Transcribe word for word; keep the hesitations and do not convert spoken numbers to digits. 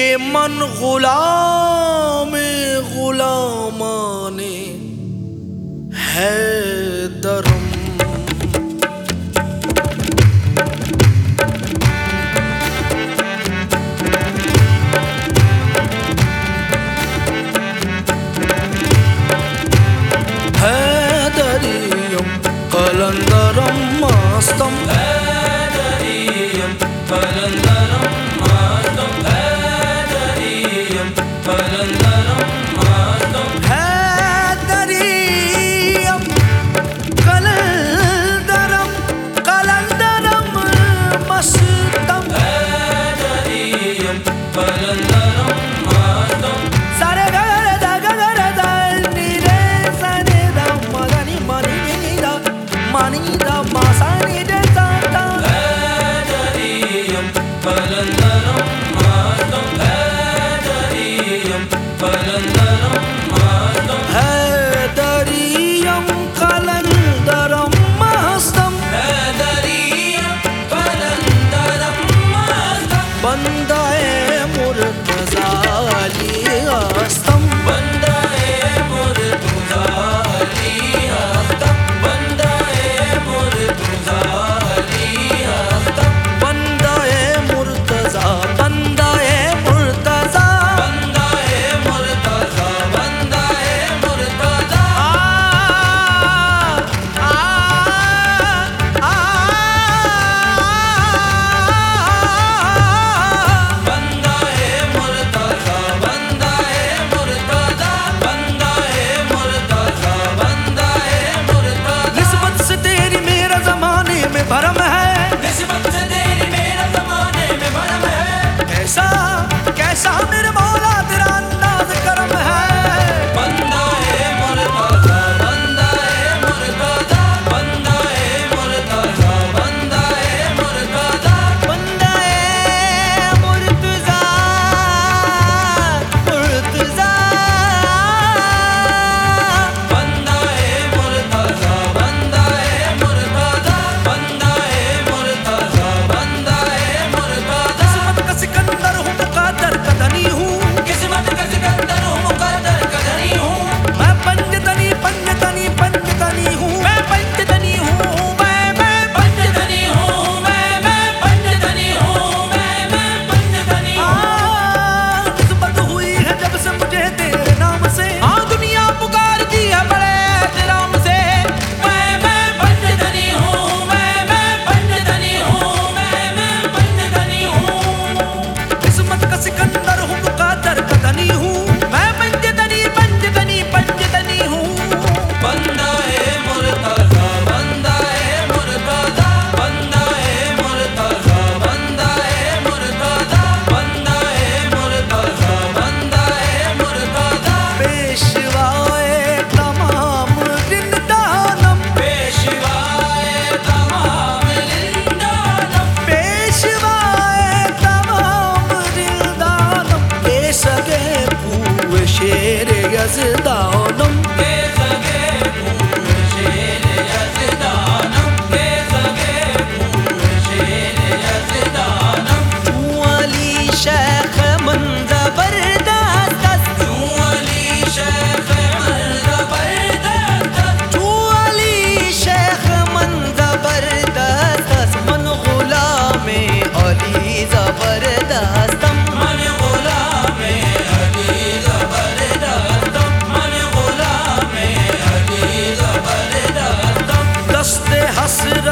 मन गुलाम गुलामाने हैदरम। हैदरियम कलंदरम मस्तम, हैदरियम कलंदरम मस्तम, हैदरियम कलंदरम मस्तम, हैदरियम कलंदरम कलंदरम मस्तम, हैदरियम कलंदरम मस्तम। सारे गरे दा गरे दा नी रे सने दा मगनी मनी नी दा मनी दा मासानी दे दा दा। हैदरियम कलंदरम मस्तम, हैदरियम कलंदरम मस्तम, हैदरियम कलंदरम मस्तम, हैदरियम कलंदरम मस्तम। बंदाए मुर्तज़ा अली आस्तम, बंदाए मुर्तज़ा अली आस्तम, बंदाए मुर्तज़ा अली आस्तम, बंदाए मुर्तज़ा बंदाए मुर्तज़ा बंदाए मुर्तज़ा, बंदाए मुर्तज़ा। आ आ आ बंदाए मुर्तज़ा, बंदाए मुर्तज़ा, बंदाए मुर्तज़ा, बंदाए मुर्तज़ा। निस्बत से तेरी मेरा ज़माने में भरम है, निस्बत से तेरी मेरा ज़माने में भरम है। कैसा कैसा मेरे मौला तेरा अंदाज़ करम है। बंदाए मुर्तज़ा, बंदाए मुर्तज़ा, बंदाए मुर्तज़ा, बंदाए मुर्तज़ा, बंदाए मुर्तज़ा मुर्तज़ा बंदाए मुर्तज़ा, बंदाए मुर्तज़ा, बंदाए मुर्तज़ा, बंदाए मुर्तज़ा। किस्मत का सिकंदर हूँ मुक़द्दर का धनी हूँ, किस्मत का सिकंदर हूँ मुक़द्दर का धनी हूँ। मैं पंजतनी पंजतनी पंजतनी हूँ, मैं पंजतनी हूँ, मैं मैं पंजतनी हूँ मैं, मैं पंजतनी हूँ मैं, मैं पंजतनी आ, हूँ। निस्बत हुई है जब से मुझे तेरे नाम से, हाँ दुनिया पुकारती है बड़े एहतराम से। मैं मैं पंजतनी हूँ मैं, मैं पंजतनी हूँ मैं, मैं पंजतनी हूँ। किस्मत का सिकंदर हूँ मुक़द्दर का धनी हूँ, मैं पंजतनी पंजतनी पंजतनी हूँ। बंदाए मुर्तज़ा, बंदाए मुर्तज़ा, बंदाए मुर्तज़ा, बंदाए मुर्तज़ा, बंदाए मुर्तज़ा, बंदाए मुर्तज़ा। पेशवाए तमाम जिंदानम, पेशवाए तमाम जिंदानम, पेशवाए तमाम जिंदानम, के सगे पूए शेर यज़दानम, के सगे पूरे शेर यज़दानम, के सगे पूरे शेर यज़दानम। तू अली शेख मंज़बरदस्त, तू अली शेख ज़बरदस्त, तू अली शेख मंज़बरदस्त, मन गुलामे अली ज़बरदस्तम, मन गुलामे अली ज़बरदस्त, मन गुलामे अली ज़बरदस्त। दस्ते हसरत